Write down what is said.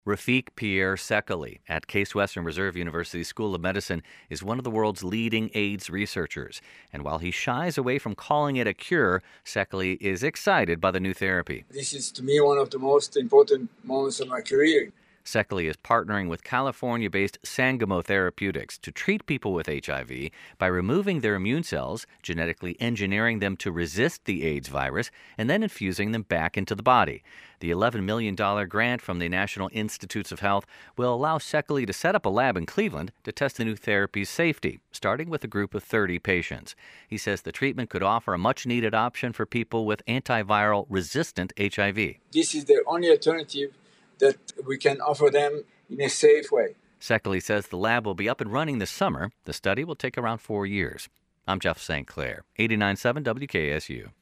Rafik Pierre Sekeli at Case Western Reserve University School of Medicine is one of the world's leading AIDS researchers. And while he shies away from calling it a cure, Sekeli is excited by the new therapy. This is, to me, one of the most important moments of my career. Sekeli is partnering with California-based Sangamo Therapeutics to treat people with HIV by removing their immune cells, genetically engineering them to resist the AIDS virus, and then infusing them back into the body. The $11 million grant from the National Institutes of Health will allow Sekeli to set up a lab in Cleveland to test the new therapy's safety, starting with a group of 30 patients. He says the treatment could offer a much-needed option for people with antiviral-resistant HIV. This is the only alternative that we can offer them in a safe way. Sekeli says the lab will be up and running this summer. The study will take around 4 years. I'm Jeff St. Clair, 89.7 WKSU.